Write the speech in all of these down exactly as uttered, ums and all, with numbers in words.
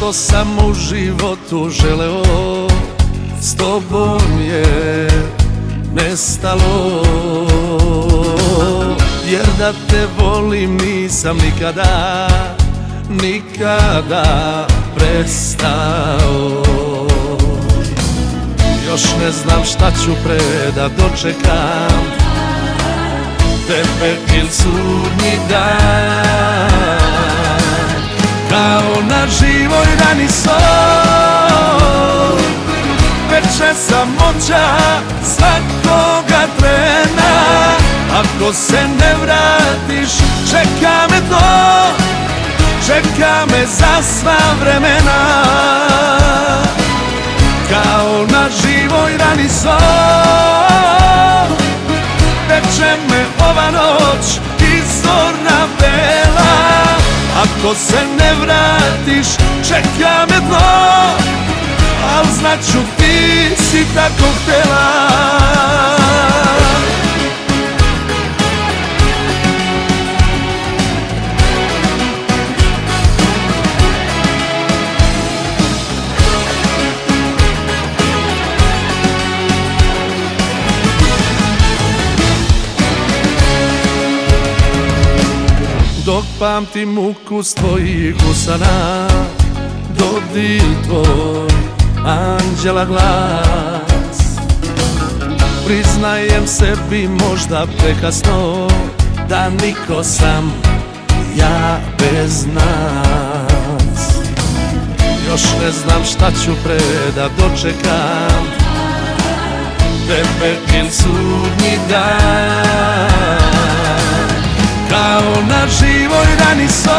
što sam u životu želeo s tobom je nestalo. Jer da te volim nisam nikada, nikada prestao. Još ne znam šta ću pre da dočekam tebe il sudnji dan. Kao na živoj rani son peče samoća svakoga trena. Ako se ne vratiš čeka me to, čeka me za sva vremena. Kao na živoj rani son peče me ova noć i zorna bela. Ako se ne vratiš čeka me dno, al znaću ti si tako htela. Dok pamtim ukus tvojih usana, dodir tvoj anđela glas. Priznajem sebi možda prekasno da niko sam ja bez nas. Još ne znam šta ću pre da dočekam tebe il sudnji dan. Kao na živoj rani son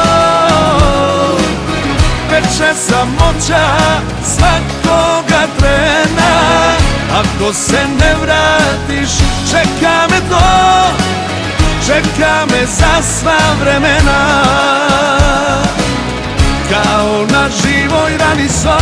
peče samoća svakoga trena. Ako se ne vratiš čeka me to, čeka me za sva vremena. Kao na živoj rani son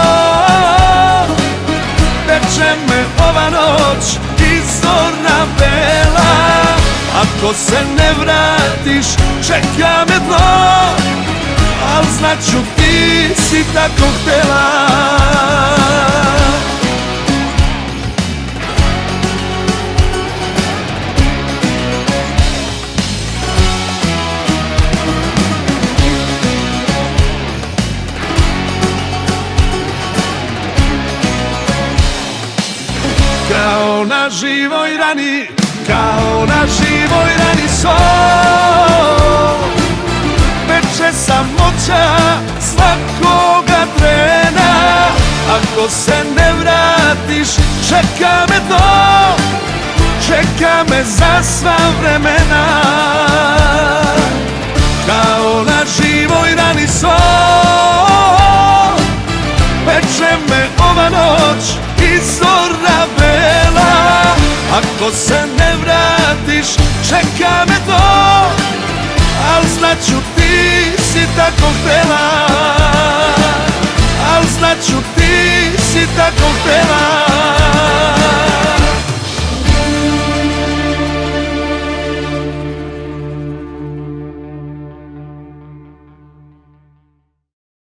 peče me ova noć i zorna bela. Ako se ne vratiš čeka me dno, al znaću ti si tako htela. Kao na živoj rani, kao na živoj rani son peče samoća svakoga trena. Ako se ne vratiš čeka me to, čeka me za sva vremena. Kao na živoj rani son